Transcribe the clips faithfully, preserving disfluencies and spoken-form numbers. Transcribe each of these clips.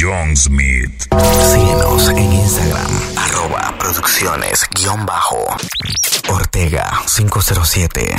John Smith. Síguenos en Instagram, arroba producciones guión bajo Ortega cinco cero siete.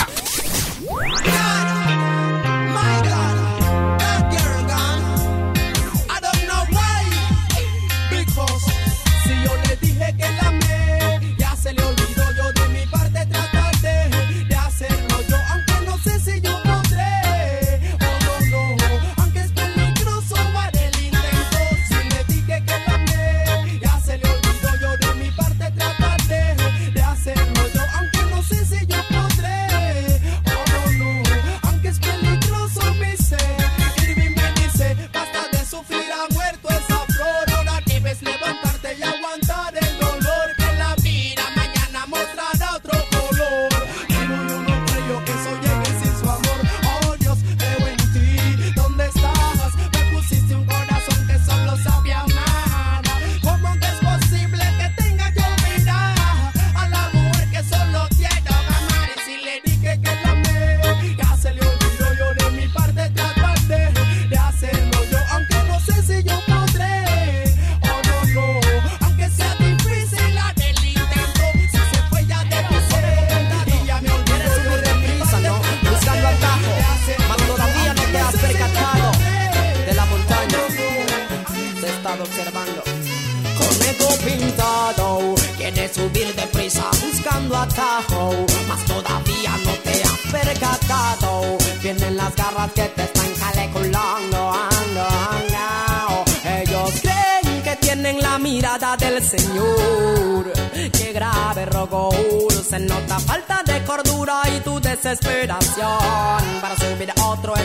Observando conejo pintado, quiere subir deprisa buscando atajo, mas todavía no te has percatado. Vienen las garras que te están caleculando, ando, ando. Ellos creen que tienen la mirada del Señor. Qué grave rogor, se nota falta de cordura y tu desesperación para subir otro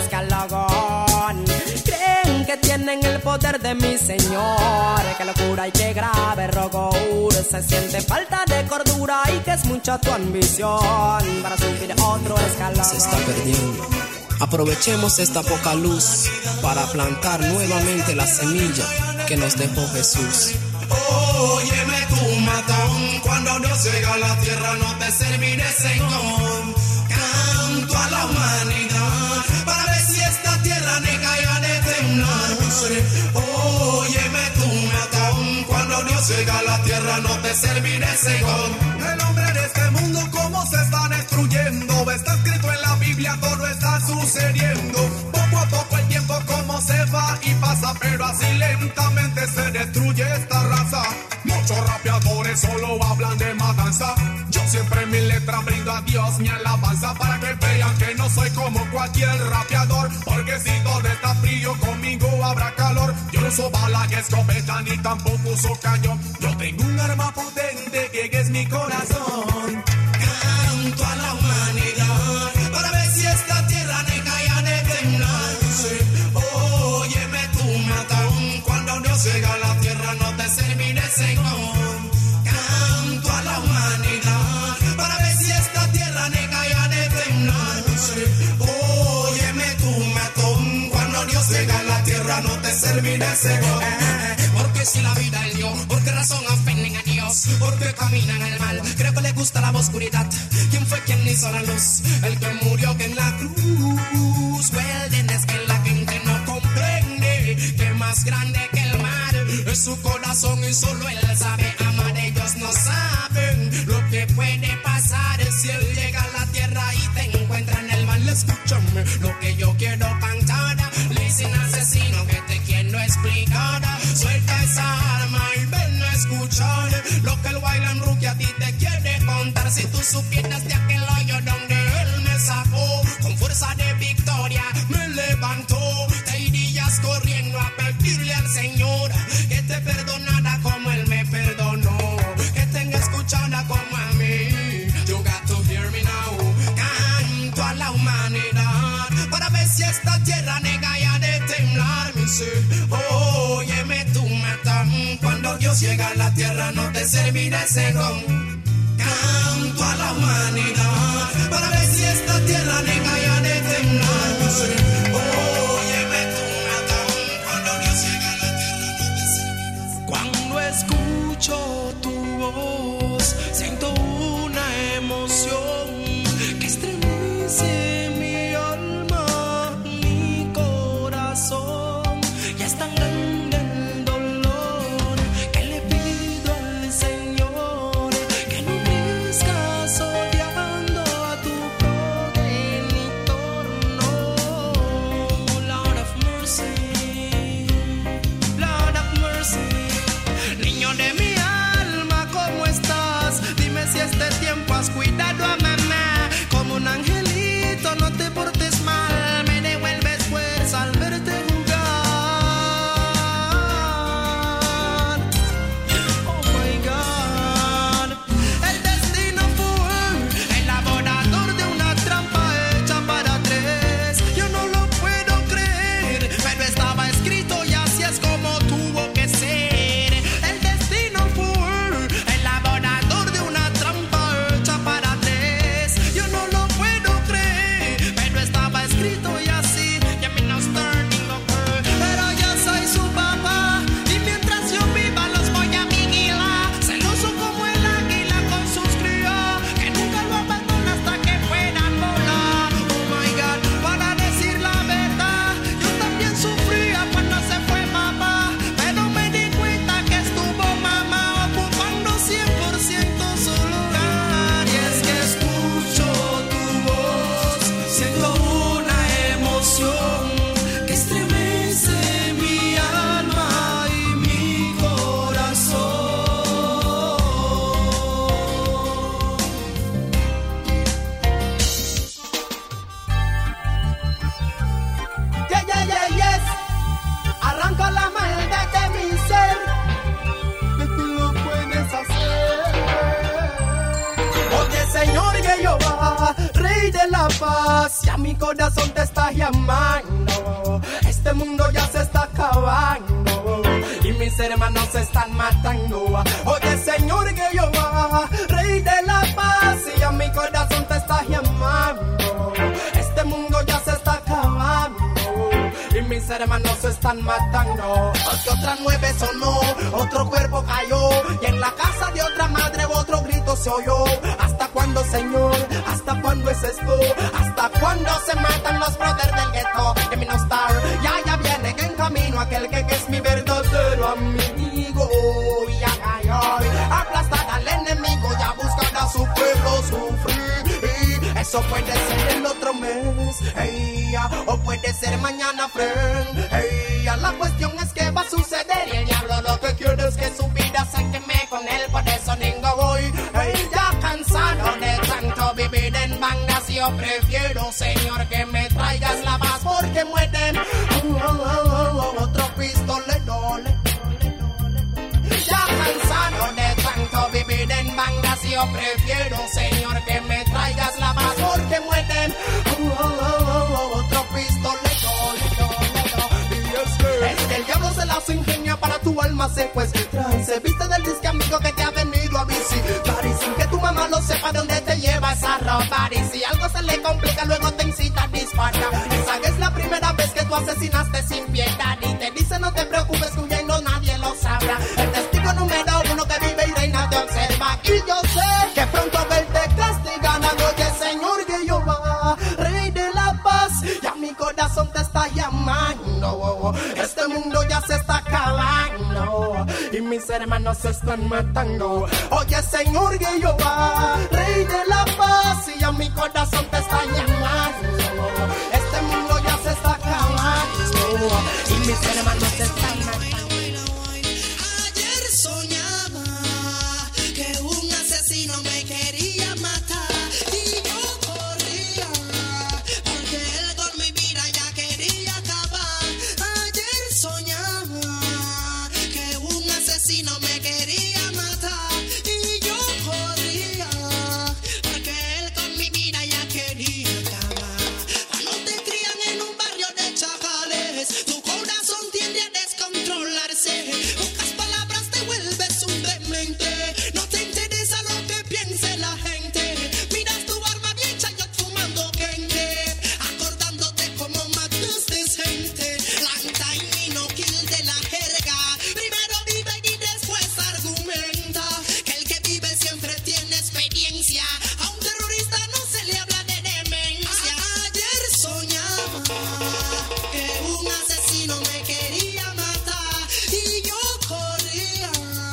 escalón. Creen que tienen el poder de mi Señor, qué locura y qué grave rogor. Se siente falta de cordura y que es mucha tu ambición para subir otro escalón. Se está perdiendo. Aprovechemos esta poca luz para plantar nuevamente la semilla que nos dejó Jesús. Óyeme tu matón, cuando Dios llega a la tierra no te serviré, Señor. Canto a la humanidad para ver si esta tierra nega ya de temblar. Óyeme tu matón, cuando Dios llega a la tierra no te serviré, Señor. El hombre de este mundo cómo se está destruyendo, está escrito en la Biblia, todo está sucediendo. Poco a poco el tiempo como se va y pasa, pero así lentamente se destruye esta raza. Muchos rapeadores solo hablan de matanza. Yo siempre en mi letra brindo a Dios mi alabanza, para que vean que no soy como cualquier rapeador, porque si todo está frío conmigo habrá calor. Yo no uso bala ni escopeta ni tampoco uso cañón. Yo tengo un arma potente que es mi corazón. Canto a la humanidad para ver si esta tierra nega ya de temblar. Óyeme tu matón, cuando Dios llega a la tierra no te serviré, Señor. Canto a la humanidad para ver si esta tierra nega ya de temblar. Óyeme tu matón, cuando Dios llega a la tierra no te serviré, Señor. Porque si la vida es Dios, ¿por qué razón ofenden a Dios? Porque caminan al mal, creo que le gusta la oscuridad. ¿Quién fue quien hizo la luz? El que murió que en la cruz. Well, es que la gente no comprende que más grande que el mar es su corazón y solo él sabe amar. Ellos no saben lo que puede pasar si él llega a la tierra y te encuentra en el mal. Escúchame lo que yo quiero cantar. Listen, asesino, que te quiero explicar. Suelta esa arma y ven a escuchar lo que el Wayland Rookie a ti te quiere contar. Si tú supieras de aquel hoyo donde él me sacó, con fuerza de victoria me levantó, te irías corriendo a pedirle al Señor que te perdonara como él me perdonó, que tenga escuchada como a mí. You got to hear me now. Canto a la humanidad para ver si esta tierra nega ya de temblar. Me dice, óyeme tu matón, cuando Dios llega a la tierra no te serviré, Señor. Canto a la humanidad para ver si esta tierra nega ya de temblar. Me dice, óyeme tu matón, cuando Dios llega a la tierra no te serviré. Cuando escucho tu voz, siento una emoción que estremece mi alma, mi corazón. Ya es tan grande el dolor la paz, ya mi corazón te está llamando. Este mundo ya se está acabando y mis hermanos se están matando. Oye Señor Jehová, Rey de la paz, ya mi corazón te está llamando. Este mundo ya se está acabando y mis hermanos se están matando. Porque otra nueve sonó, otro cuerpo cayó y en la casa de otra madre otro grito se oyó. ¿Hasta cuándo, Señor? ¿Hasta cuándo es esto? ¿Hasta cuándo se matan los brothers del gueto? Que mi no star, ya ya viene en camino aquel que, que es mi verdadero amigo. Ya cayó, aplastar al enemigo, ya buscará su pueblo sufrir. Eso puede ser el otro mes, hey, o puede ser mañana, friend. Hey, la cuestión es que va a suceder y el diablo lo que quiere es que su vida se queme con él. Por eso ningo voy, hey, ya cansado de tanto vivir en bandas. Yo prefiero, Señor, que me traigas la paz porque mueren. Oh, oh, oh, oh, otro pistolero. Ya cansado de tanto vivir en bandas. Yo prefiero, Señor, que me traigas la paz porque mueren. Oh, oh, oh, oh, otro pistolero. Es que el diablo se las ingenia para tu alma secuestrar. Se viste del disque amigo que te ha venido a visitar y sin que tu mamá lo sepa dónde te llevas a robar. Y si algo se le complica luego te incita a disparar. Esa es la primera vez que tú asesinaste sin piedad y te dice no te preocupes que huyendo nadie lo sabrá. El testigo número uno que vive y reina te observa. Y yo sé que pronto él te castigará. Oye Señor Jehová, Rey de la paz, ya mi corazón te está llamando. Este mundo ya se está acabando y mis hermanos se están matando. Oye Señor Jehová, Rey de la paz, y ya mi corazón te está llamando. Este mundo ya se está acabando y mis hermanos se están matando. Ayer soñaba que un asesino me quería matar y yo corría porque él con mi vida ya quería acabar. Ayer soñaba que un asesino me quería matar y yo corría porque él con mi vida ya quería acabar. Cuando te crían en un barrio de chacales, tu corazón tiende a descontrolarse. Pocas palabras te vuelves un demente. No te interesa lo que piense la gente. Miras tu barba bien chayot fumando gente, acordándote como mataste gente. Long time no kill de la jerga. Primero vive y después argumenta. Que el que vive siempre tiene experiencia. A un terrorista no se le habla de demencia. Ayer soñaba que un asesino me quería matar y yo corría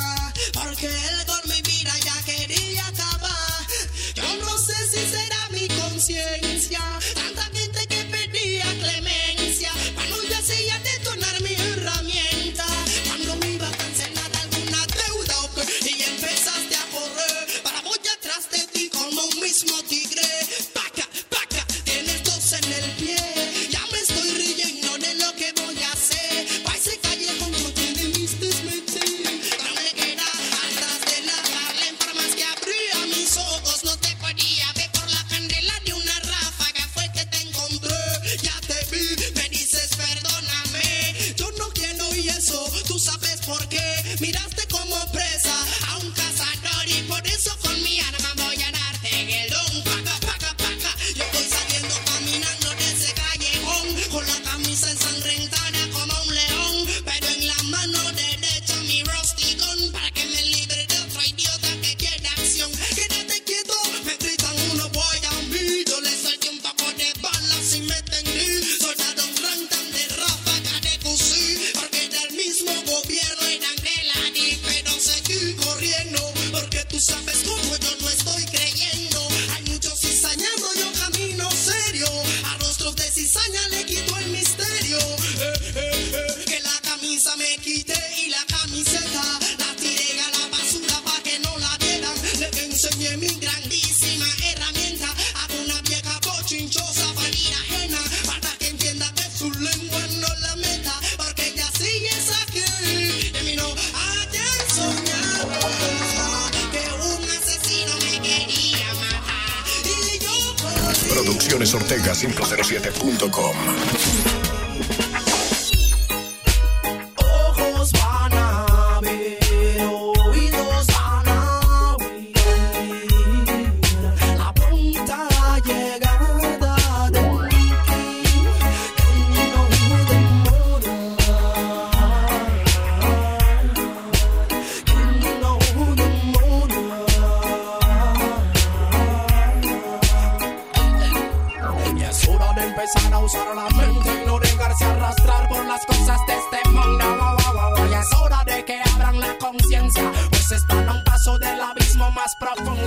porque él con mi vida ya quería acabar. Yo no sé si será mi conciencia, tanta gente que pedía clemencia cuando yo hacía detonar mi herramienta, cuando me iba a cancelar alguna deuda ok, y empezaste a correr para voy atrás de ti como un mismo tigre. Paca, paca, tienes dos en el pie, ya me estoy riendo de lo que voy a hacer. Pa' ese callejón no te debiste meter, no me queda atrás de la Harlem. Por más que abría mis ojos no te podía ver, por la candela de una ráfaga fue que te encontré. Ya te vi, me dices perdóname, yo no quiero y eso, tú sabes por qué. Miraste como presa a un cazador y por eso con mi arma voy a darte en el don. Paca, paca, paca, yo estoy saliendo caminando de ese callejón con la camisa ensangrentada como un león, pero en la mano derecha mi rusty gun para que me libre de otro idiota que quiere acción. Quédate quieto, me gritan uno voy a mí, yo le solté un poco de balas y me tendí. Soldados rantan de ráfaga de fusil porque del mismo gobierno eran de la D I, pero seguí corriendo porque tú sabes cómo yo no estoy creyendo. Hay muchos cizañados, yo camino serio, a rostros de cizaña le quito el misterio. Eh, eh, eh, que la camisa me quité y la camiseta la tiré a la basura para que no la vieran. Le enseñé mi grandísima herramienta a una vieja bochinchosa valida ajena para que entienda que su lengua no la meta, porque ella sí es aquí. Terminó ayer soñaba que un asesino me quería matar y yo corrí. Producciones Ortega cinco cero siete punto com. Ojos van a ver, oídos van a oír la pronta llegada de un king que no demora, que no demora. Y es hora de empezar a usar la mente y no dejarse arrastrar por las cosas de este mundo. Y es hora de que abran la conciencia, pues están a un paso del abismo más profundo.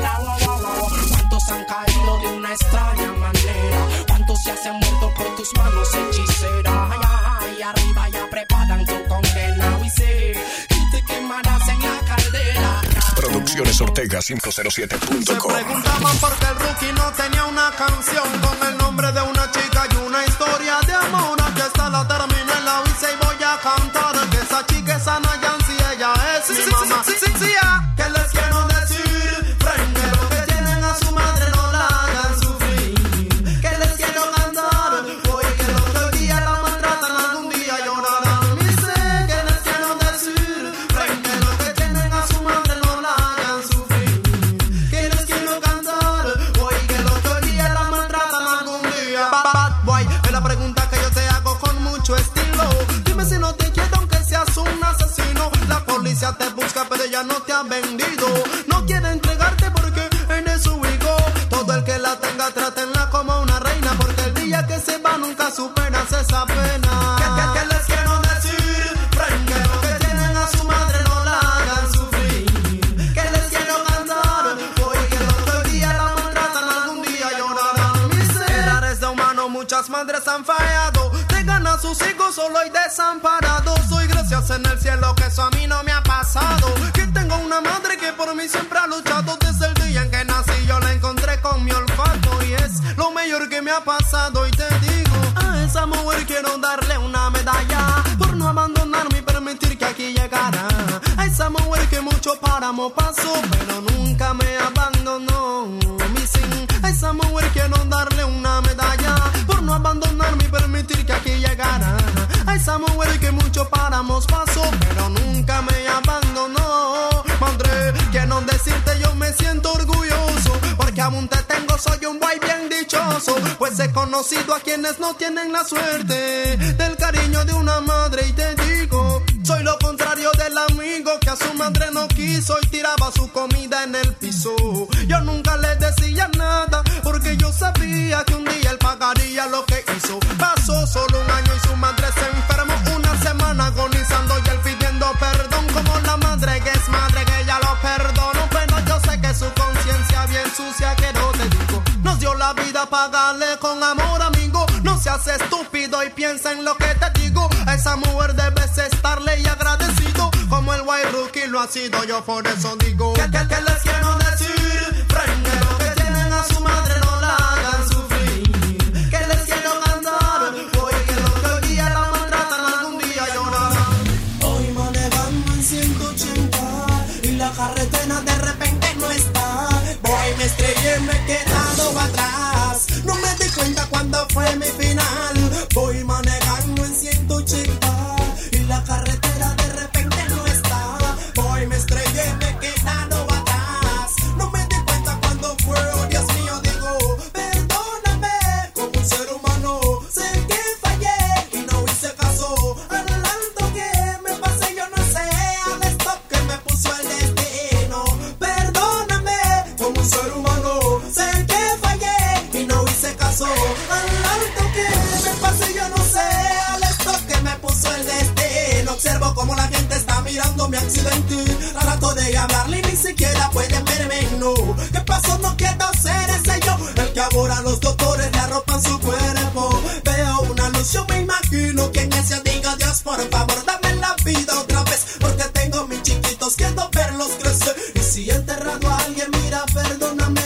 ¿Cuántos han caído de una extraña manera? ¿Cuántos ya se han muerto por tus manos hechiceras? Ay, ay, arriba ya preparan tu condena. Y sí, y te quemarás en la caldera. Producciones Ortega cinco cero siete punto com. Se preguntaban por qué el Rookie no tenía una canción con el nombre de una chica y una historia de amor. Aquí está, la terminé, la hice y voy a cantar. Que esa chica es Ana Yancy, ella es Sí, mi sí, mamá. sí, sí, sí, sí, ah. ¿Qué les quiero decir? Frente a lo que tienen a su madre, no la hagan sufrir. ¿Qué les quiero cantar? Hoy que los que hoy día la maltratan, algún día llorarán. Y sé que les quiero decir, frente a lo que tienen a su madre, no la hagan sufrir. ¿Qué les quiero cantar? Hoy que los que hoy día la maltratan, algún día. Bad boy, es la pregunta que yo te hago con mucho estilo. Dime si no te quiero aunque seas un asesino. La policía te busca pero ella no te ha vendido. No quiere entregarte porque eres su hijo. Todo el que la tenga trátenla como una reina, porque el día que se va nunca superas esa pena. ¿Qué, qué, qué les quiero decir? Frente a lo que tienen a su madre, no la hagan sufrir. ¿Qué les quiero cantar? Hoy que los que hoy día la maltratan, algún día llorarán. Miserares de humano, muchas madres han fallado. Dejan a sus hijos solo y desamparados. Soy gracias en el cielo que eso a mí no me ha pasado. Que tengo una madre que por mí siempre ha luchado. Desde el día en que nací yo la encontré con mi olfato. Y es lo mejor que me ha pasado. Y te digo, a esa mujer quiero darle una medalla por no abandonarme y permitir que aquí llegara. A esa mujer que mucho páramo pasó, pero nunca me abandonó. Mi sin, a esa mujer quiero darle una medalla por no abandonarme y permitir que aquí llegara. A esa mujer que mucho páramos pasó, pero nunca me abandonó. Madre, quiero decirte yo me siento orgulloso, porque aún te tengo, soy un boy bien dichoso. Pues he conocido a quienes no tienen la suerte del cariño de una madre. Y te digo, soy lo contrario del amigo que a su madre no quiso y tiraba su comida en el piso. Yo nunca le decía nada, porque yo sabía que un día él pagaría lo que hizo. Pasó solo un año y su madre se enfermó. Una semana agonizando y él pidiendo perdón. Como la madre que es madre, que ella lo perdonó. Pero yo sé que su conciencia bien sucia, que no te digo. Nos dio la vida, pagarle con amor, amigo. No seas estúpido y piensa en lo que te digo. A esa mujer debes estarle y agradecido, como el White Rookie lo ha sido. Yo por eso digo, ¿qué, qué, qué les quiero decir? Frente a lo que tienen a su madre, no la hagan sufrir. ¿Qué les quiero cantar? Hoy que los que hoy día la maltratan, algún día llorarán. Hoy manejando en ciento ochenta y la carretera de repente no está. Voy, me estrellé, me he quedado atrás. No me di cuenta cuando fue mi final. Voy manejando en ciento ochenta y la carretera de repente no está. Voy, me estrellé, me he quedado atrás. No me di cuenta cuando fue, oh Dios mío, digo, perdóname como un ser humano. Sé que fallé y no hice caso al alto que me pasé, yo no sé, al stop que me puso el destino. Perdóname como un ser humano. Sé que fallé y no hice caso al alto que me pasé, yo no sé, al stop que me puso el destino. Observo como la gente está mirando mi accidente. Trato de hablarle y ni siquiera pueden verme, no. ¿Qué pasó? No quiero ser ese yo, el que ahora los doctores le arropan su cuerpo. Veo una luz, yo me imagino que en ese diga Dios, por favor, dame la vida otra vez, porque tengo mis chiquitos, quiero verlos crecer. Y si he enterrado a alguien, mira, perdóname,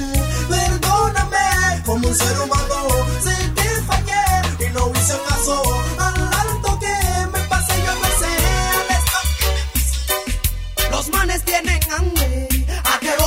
perdóname como un ser humano. Sé que fallé y no hice caso al alto que me pasé, yo no sé, al stop que me pasé. Los manes tienen hambre, a que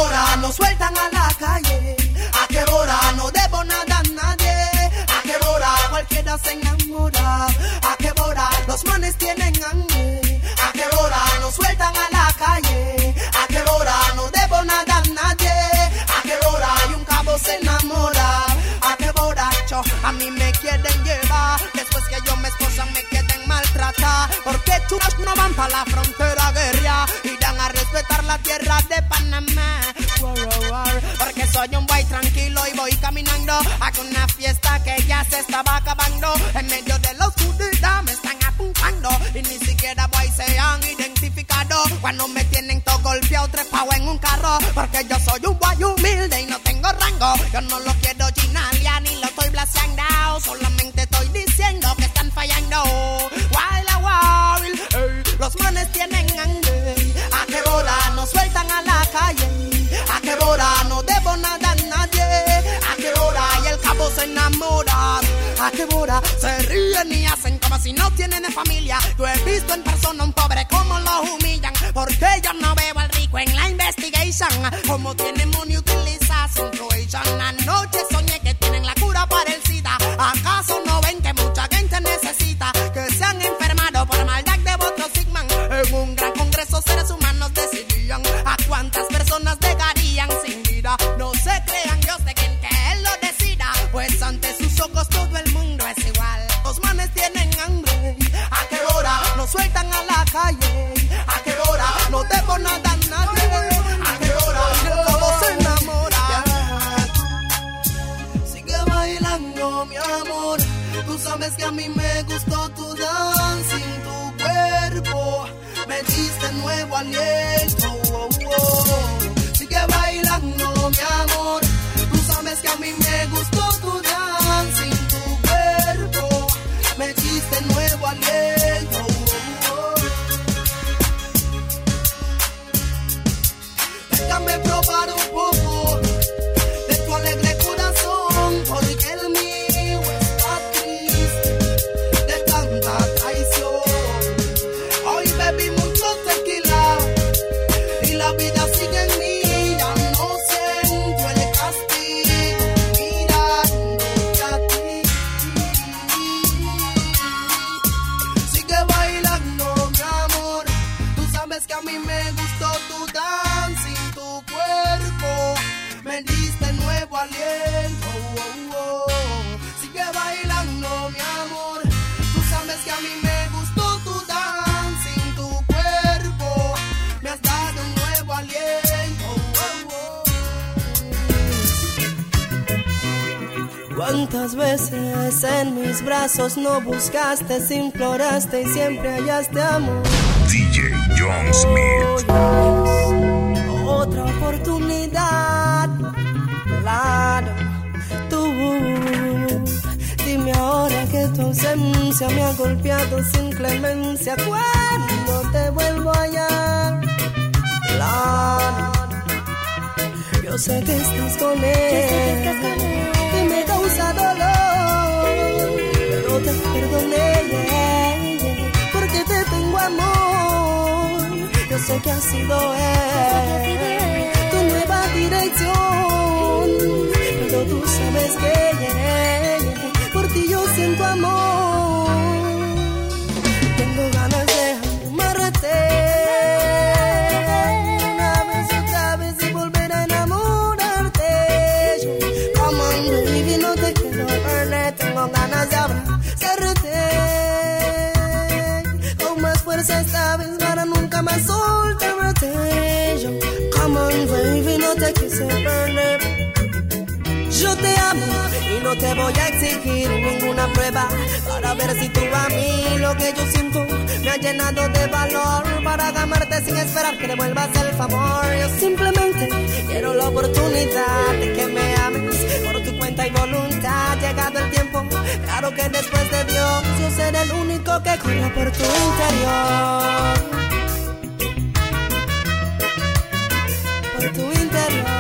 hora, a qué hora los manes tienen hambre, a qué hora nos sueltan a la calle, a qué hora no debo nada a nadie, a qué hora y un cabo se enamora, a qué borracho a mí me quieren llevar, después que yo me esposan me quieren maltratar, porque chulos no van pa' la frontera guerra, irán a respetar la tierra de Panamá, porque soy un boy tranquilo y voy caminando a una fiesta que ya se estaba acabando, en medio de la oscuridad me están apuntando y ni siquiera boy se han identificado, cuando me tienen todo golpeado trepado en un carro, porque yo soy un boy humilde y no tengo rango, yo no lo quiero ginalia ni lo estoy blaseando, solamente estoy diciendo que están fallando, wild a wild, hey, los manes tienen hambre, a qué hora nos sueltan a la calle, a qué hora no debo nada a nadie, a qué hora y el cabo se enamora, a qué hora se ríen y hacen como si no tienen familia, yo he visto en persona un pobre como lo humillan, porque yo no veo al rico en la investigation, como tiene money utiliza situation, anoche soñé que tienen la cura para el SIDA, acaso no ven que mucha gente necesita, que se han enfermado por maldad de voto Sigman, en un gran congreso seres humanos decidían a cuántas personas dejarían sin vida, no se crean Dios de quien que él lo decida, pues ante sus ojos todo el mundo es igual, los manes tienen hambre, a qué hora nos sueltan a la calle, a qué hora no debo nada a nadie, a qué hora todo se enamora, sigue bailando mi amor, tú sabes que a mí me gustó tu dancing, tu cuerpo me diste nuevo aliento, oh, oh. Sigue bailando mi amor, tú sabes que a mí me gustó tu dancing, tu cuerpo me diste nuevo aliento, oh, oh. Déjame probar un poco de tu alegre corazón, porque el mío está triste de tanta traición. Hoy bebí mucho tequila y la vida sigue en mí, ya no siento el castigo mirándote a ti. Sigue bailando mi amor, tú sabes que a mí me gustó tu dancing, tu cuerpo me diste nuevo aliento, oh, oh. Sigue bailando mi amor, tú sabes que a mí me gustó tu dancing, tu cuerpo me has dado un nuevo aliento, oh, oh. ¿Cuántas veces en mis brazos no buscaste, imploraste y siempre hallaste amor? D J John Smith. Otra oportunidad, claro, tú. Dime ahora que tu ausencia me ha golpeado sin clemencia, cuando te vuelvo a hallar, claro. Yo sé que estás con él y me causa dolor, pero te perdoné, porque te tengo amor. Yo sé que ha sido él tu nueva dirección, pero tú sabes que por ti yo siento amor. Tengo ganas de amarte una vez, otra vez y volver a enamorarte. Come on baby, no te quiero perder, tengo ganas de abrazarte con más fuerza esta vez para nunca más soltarte. Come on baby, no te quise perder. Yo te amo y no te voy a exigir ninguna prueba para ver si tú a mí lo que yo siento me ha llenado de valor para amarte sin esperar que devuelvas el favor. Yo simplemente quiero la oportunidad de que me ames por tu cuenta y voluntad. Llegado el tiempo, claro que después de Dios yo seré el único que corra por tu interior, por tu interior.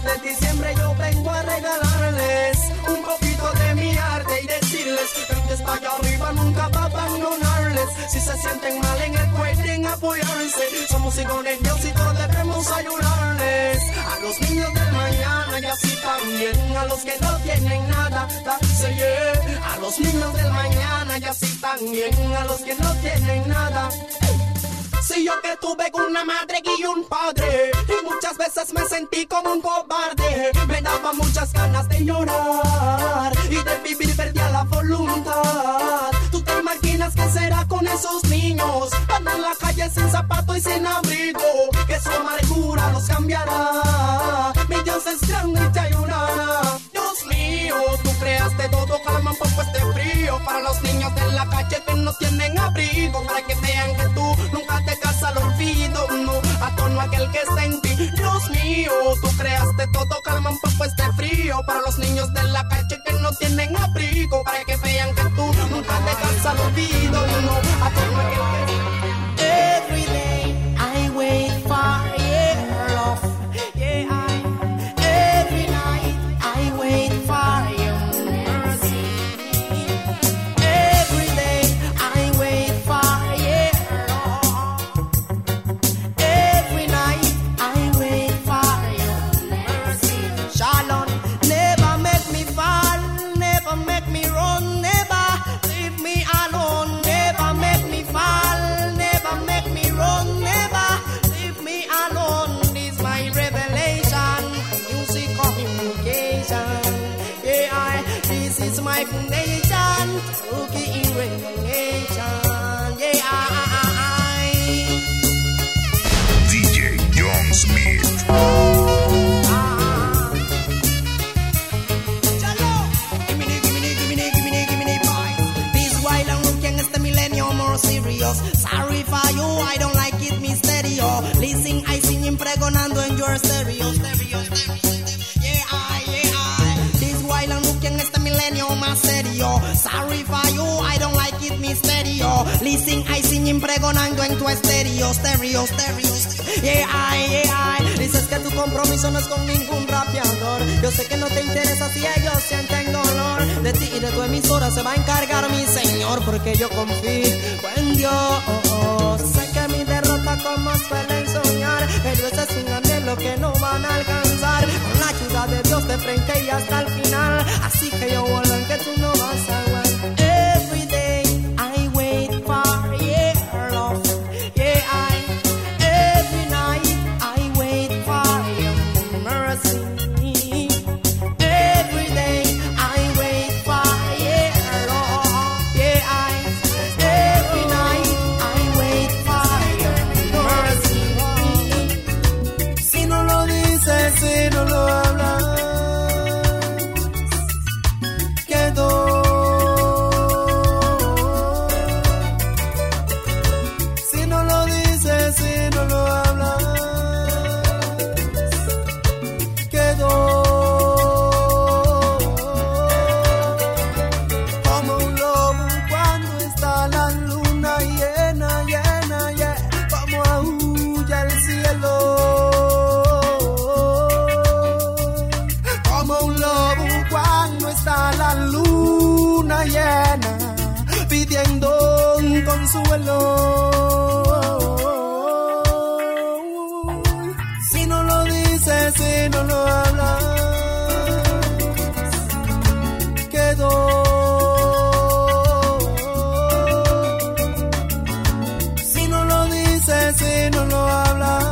mes de diciembre yo vengo a regalarles un poquito de mi arte y decirles que el que está allá arriba nunca va a abandonarles. Si se sienten mal en el pueden apoyarse. Somos hijos de Dios y todos debemos ayudarles. A los niños del mañana y así también a los que no tienen nada, darse, yeah. A los niños del mañana y así también a los que no tienen nada. Si yo que tuve una madre y un padre y muchas veces me sentí como un cobarde, me daba muchas ganas de llorar y de vivir perdía la voluntad. ¿Tú te imaginas qué será con esos niños? Van en la calle sin zapato y sin abrigo, que su amargura los cambiará. Mi Dios es grande y te ayudará. Dios mío, tú creaste todo, calma un poco este frío para los niños de la calle que no tienen abrigo, para que vean que tú nunca te casas al olvido, no, a tono aquel que está en ti. Dios mío, tú creaste todo, calma un poco este frío para los niños de la calle que no tienen abrigo, para que vean que tú nunca te casas al olvido, no, a tono aquel que está. Every day I wait for your love, yeah, I, every night I wait for your mercy, every day I wait for your love, every night I wait for your mercy. Shalom, never make me fall, never make me run, never leave me alone, never make me fall, never make me run, never leave me alone. This my revelation, music communication, yeah, I, this is my foundation, rookie in revelation, yeah, I, D J John Smith. ah. Chalo, gimme, gimme, gimme, gimme, gimme, boy. This while I'm looking at the millennium more serious. Sorry for you, I don't like it, mi stereo. Listen, I sing impregonando en your stereo, stereo, stereo. Yeah, I, yeah, I. This while I'm looking at the millennium más serio. Sorry for you, I don't like it, mi stereo. Listen, I sing impregonando en tu estéreo, stereo, stereo. Yeah, I, yeah, I. Dices que tu compromiso no es con ningún rapeador. Yo sé que no te interesa si ellos sienten dolor. De ti y de tu emisora se va a encargar mi señor, porque yo confío en Dios. Sé que mi derrota como suelen soñar, pero ese es un anhelo que no van a alcanzar. Con la ayuda de Dios de frente y hasta el final. Así que yo vuelvo en que tú no vas a aguantar. Every day I wait for your love, yeah, I, every night I wait for your mercy, every day I wait for your love, yeah, I, every night I wait for your mercy. Si no lo dices, si no lo hablas, quedó. Si no lo dices, si no lo hablas, quedó. Como un lobo cuando está la luna llena, llena, llena, como aúlla el cielo. Como un lobo cuando está la luna llena, pidiendo un consuelo. Si no lo dices, si no lo hablas, quedó. Si no lo dices, si no lo hablas,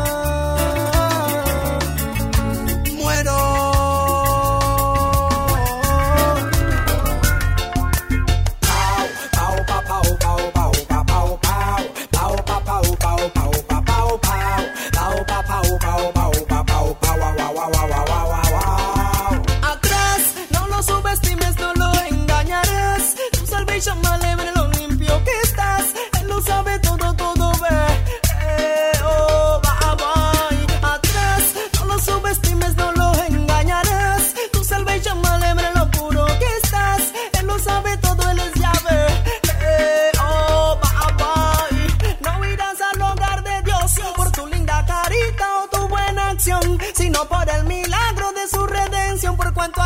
muero. Wow, wow, wow, wow, wow, wow, wow, wow, wow, wow, wow, wow, wow, wow, wow, wow,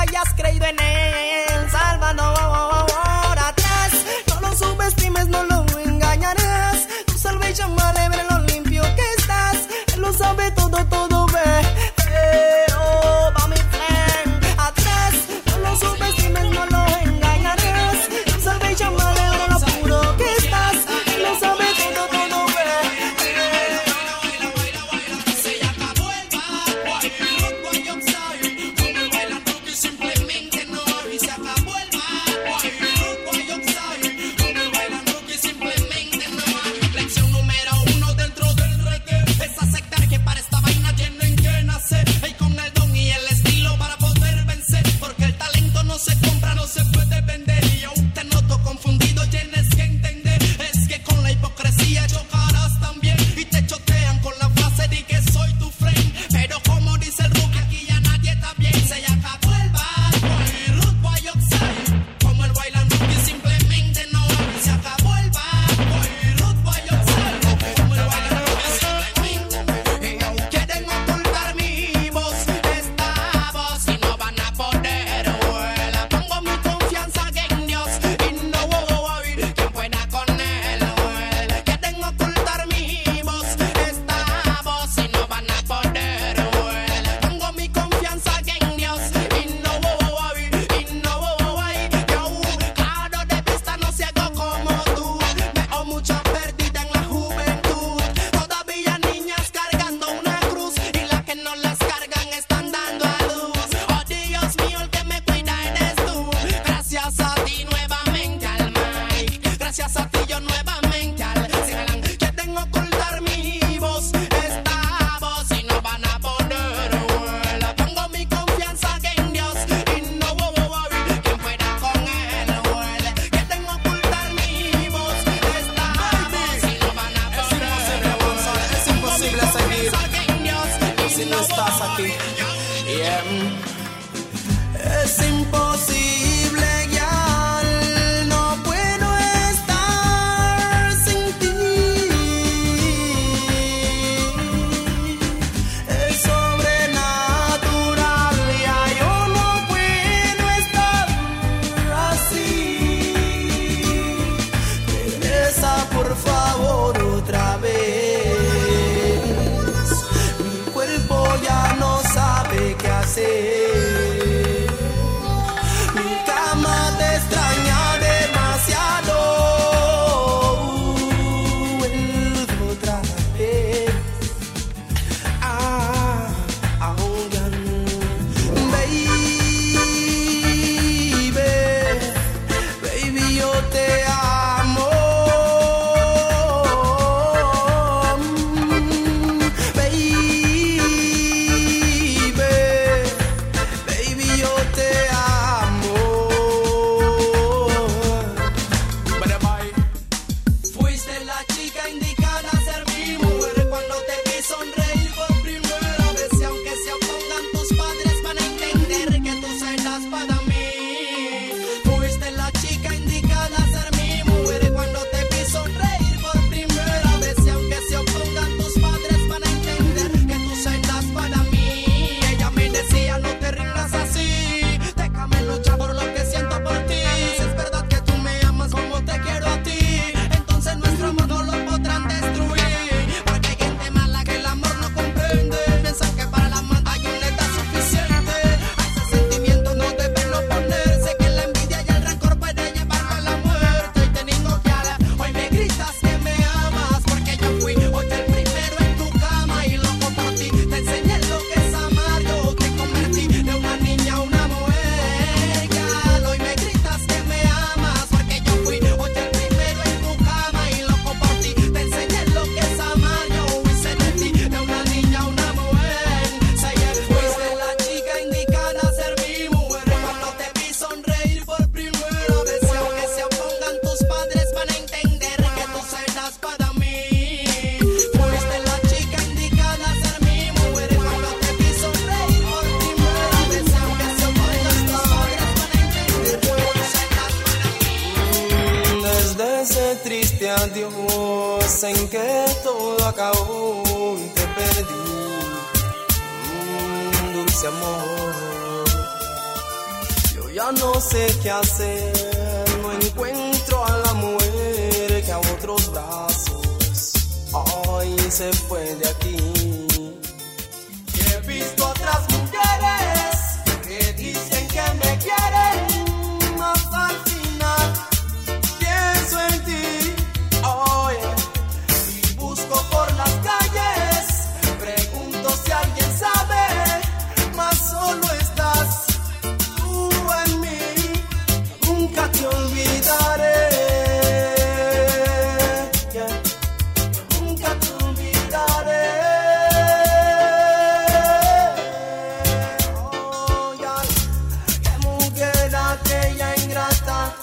hayas creído en él, Salvador. Atrás, no lo subestimes, no lo engañarás. Tu salvación vale ver lo limpio que estás. Él lo sabe todo, todo ve. Eh, oh, va mi friend. Atrás, no lo subestimes, no lo engañarás. Tu salvación vale ver lo puro que estás. Él lo sabe todo, todo ve. Es imposible, ya no puedo estar sin ti. Es sobrenatural, ya yo no puedo estar así. Regresa por favor otra vez. Mi cuerpo ya no sabe qué hacer. Adiós en que todo acabó y te perdí, mm, dulce amor. ya no sé qué hacer, no encuentro a la mujer que a otros brazos hoy se fue de aquí. He visto otras mujeres que dicen que me quieren, más al final pienso en ti, oye, y busco por las calles, pregunto si alguien sabe, mas solo estás tú en mí, nunca te olvidaré, yeah. Nunca te olvidaré. Oh, yeah. Qué mujer aquella ingrata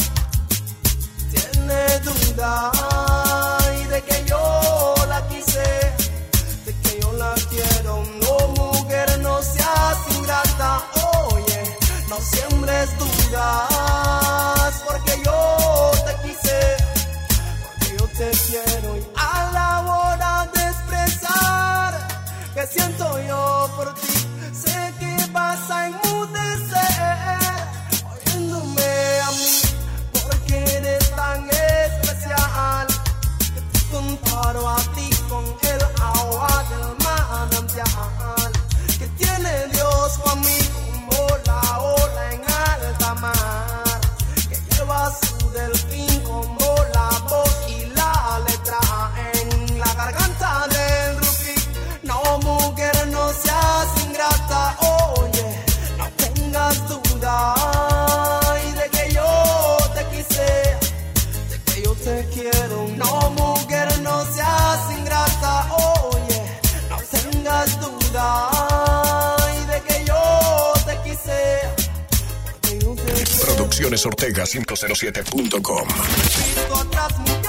tiene duda y de que yo la quise, de que yo la quiero. No, mujer, no seas ingrata, oye, no siembres dudas, porque yo te quise, porque yo te quiero. Y a la hora de expresar que siento yo por ti, sé que vas a enmudecer oyéndome a mí, porque eres tan especial que te comparo a ti con el agua del manantial que tiene Dios para mí, como la ola en alta mar que lleva su delfín, como la voz y la letra en la garganta del rufí. No, mujer, no seas ingrata, oye, no tengas duda y de que yo te quise, de que yo te quiero. No, mujer, no seas ingrata, oye, no tengas duda y de que yo te quise, porque yo te quiero. Producciones Ortega cinco cero siete punto com. He visto otras mujeres